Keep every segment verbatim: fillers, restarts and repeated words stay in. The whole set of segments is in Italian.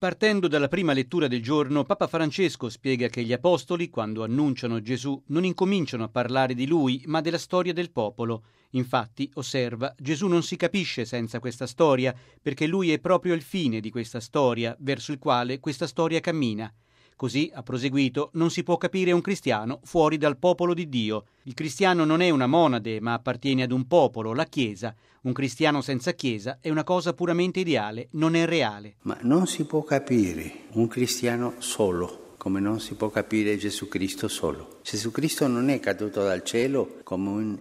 Partendo dalla prima lettura del giorno, Papa Francesco spiega che gli apostoli, quando annunciano Gesù, non incominciano a parlare di lui, ma della storia del popolo. Infatti, osserva, Gesù non si capisce senza questa storia, perché lui è proprio il fine di questa storia, verso il quale questa storia cammina. Così, ha proseguito, non si può capire un cristiano fuori dal popolo di Dio. Il cristiano non è una monade, ma appartiene ad un popolo, la Chiesa. Un cristiano senza Chiesa è una cosa puramente ideale, non è reale. Ma non si può capire un cristiano solo, come non si può capire Gesù Cristo solo. Gesù Cristo non è caduto dal cielo come un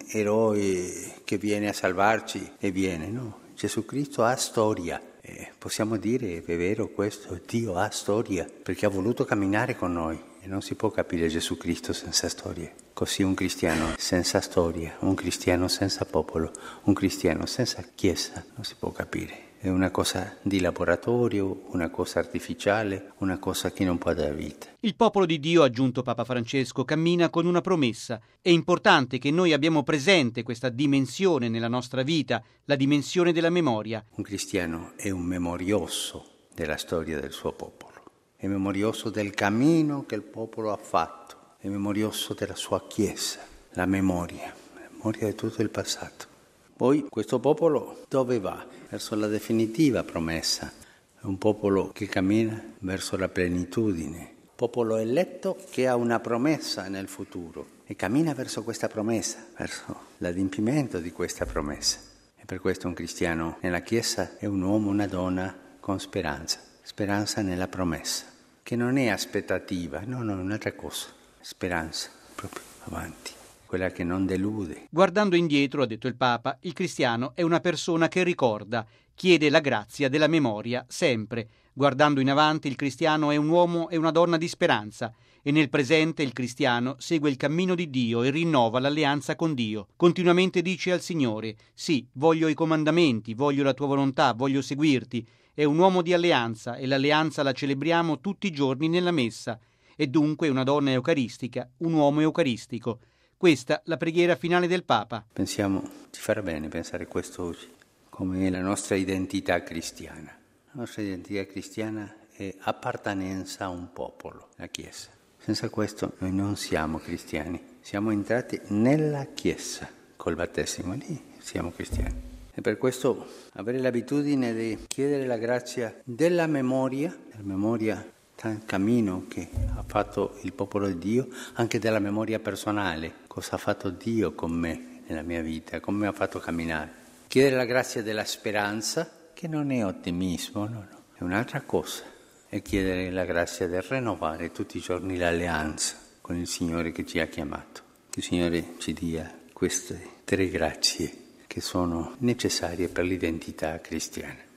eroe che viene a salvarci e viene, no. Gesù Cristo ha storia. Eh, possiamo dire, è vero questo, Dio ha storia, perché ha voluto camminare con noi e non si può capire Gesù Cristo senza storia. Così un cristiano senza storia, un cristiano senza popolo, un cristiano senza chiesa non si può capire. È una cosa di laboratorio, una cosa artificiale, una cosa che non può dare vita. Il popolo di Dio, ha aggiunto Papa Francesco, cammina con una promessa. È importante che noi abbiamo presente questa dimensione nella nostra vita, la dimensione della memoria. Un cristiano è un memorioso della storia del suo popolo, è memorioso del cammino che il popolo ha fatto, è memorioso della sua Chiesa, la memoria, la memoria di tutto il passato. Poi questo popolo dove va? Verso la definitiva promessa. È un popolo che cammina verso la plenitudine. Popolo eletto che ha una promessa nel futuro e cammina verso questa promessa, verso l'adempimento di questa promessa. E per questo un cristiano nella Chiesa è un uomo, una donna con speranza. Speranza nella promessa, che non è aspettativa, no, no, è un'altra cosa. Speranza, proprio avanti. Quella che non delude. Guardando indietro, ha detto il Papa, il cristiano è una persona che ricorda, chiede la grazia della memoria sempre. Guardando in avanti, il cristiano è un uomo e una donna di speranza e nel presente il cristiano segue il cammino di Dio e rinnova l'alleanza con Dio. Continuamente dice al Signore, sì, voglio i comandamenti, voglio la tua volontà, voglio seguirti. È un uomo di alleanza e l'alleanza la celebriamo tutti i giorni nella messa. È dunque una donna eucaristica, un uomo eucaristico. Questa la preghiera finale del Papa. Pensiamo, ci farà bene pensare questo oggi, come è la nostra identità cristiana. La nostra identità cristiana è appartenenza a un popolo, la Chiesa. Senza questo noi non siamo cristiani, siamo entrati nella Chiesa col battesimo, lì siamo cristiani. E per questo avere l'abitudine di chiedere la grazia della memoria, della memoria del cammino che ha fatto il popolo di Dio, anche della memoria personale, cosa ha fatto Dio con me nella mia vita, come mi ha fatto camminare. Chiedere la grazia della speranza, che non è ottimismo, no, no, è un'altra cosa, e chiedere la grazia del rinnovare tutti i giorni l'alleanza con il Signore che ci ha chiamato. Che il Signore ci dia queste tre grazie che sono necessarie per l'identità cristiana.